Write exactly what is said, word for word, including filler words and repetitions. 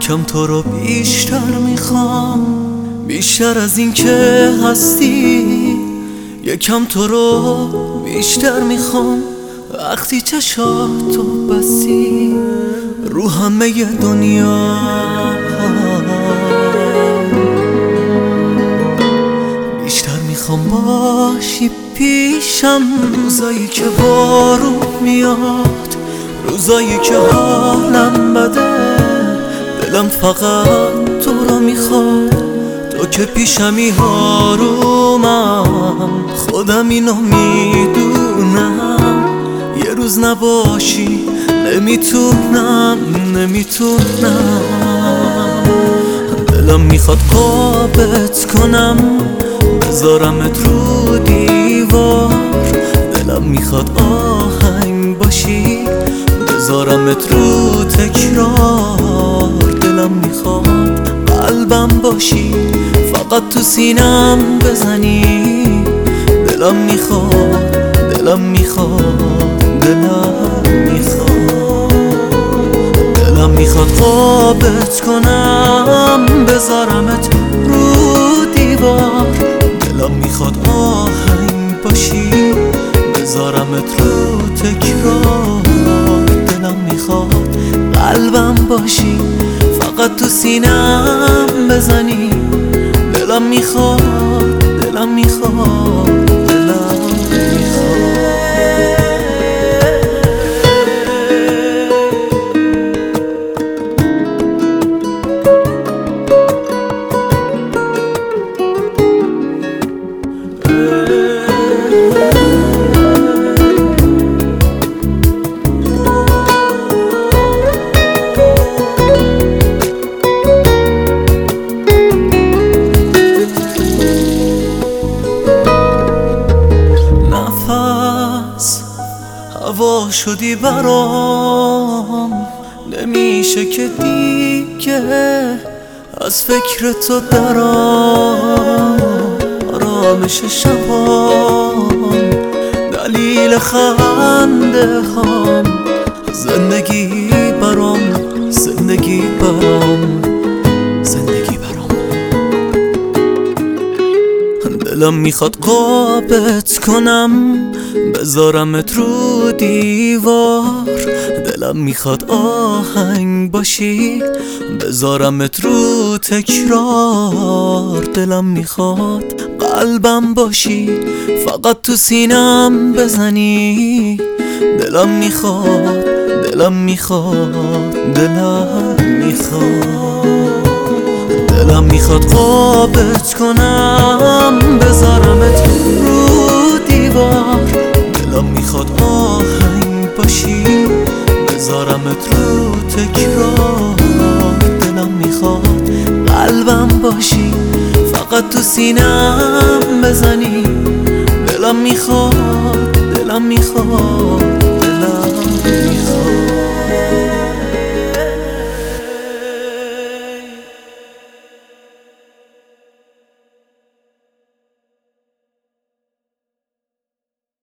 یکم تو رو بیشتر میخوام، بیشتر از این که هستی. یکم تو رو بیشتر میخوام وقتی چشاتو بستی رو همه دنیا. بیشتر میخوام باشی پیشم روزایی که بارون میاد، روزایی که حالم بده، دلم فقط تو رو میخواد. تو که پیشمی آرومم، خودم اینو میدونم. یه روز نباشی نمیتونم نمیتونم. دلم میخواد قابت کنم بذارمت رو دیوار، دلم میخواد آهنگ باشی بذارمت رو تکرار. دلم میخواد قلبم باشی فقط تو سینم بزنی. دلم میخواد دلم میخواد دلم میخواد دلم میخواد قابت کنم بذارمت رو دیوار. دلم میخواد آهنگ باشی بذارمت رو تکرار. دلم میخواد قلبم باشی فقط تو سینم بزنی. دلم میخواد دلم میخواد دلم میخواد. هوا شدی برام، نمیشه که دیگه از فکر تو درام. آرامش شبام دلیل خنده هام، زندگی برام زندگی برام زندگی برام. دلم میخواد قابت کنم بذارمت رو دیوار. دلم میخواد آهنگ باشی بذارمت رو تکرار. دلم میخواد قلبم باشی فقط تو سینم بزنی. دلم میخواد دلم میخواد دلم میخواد دلم میخواد قابت کنم بذارمت رو دیوار. دلم میخواد آهنگ باشی بذارمت رو تکرار. دلم میخواد قلبم باشی فقط تو سینم بزنی. دلم میخواد دلم میخواد دلم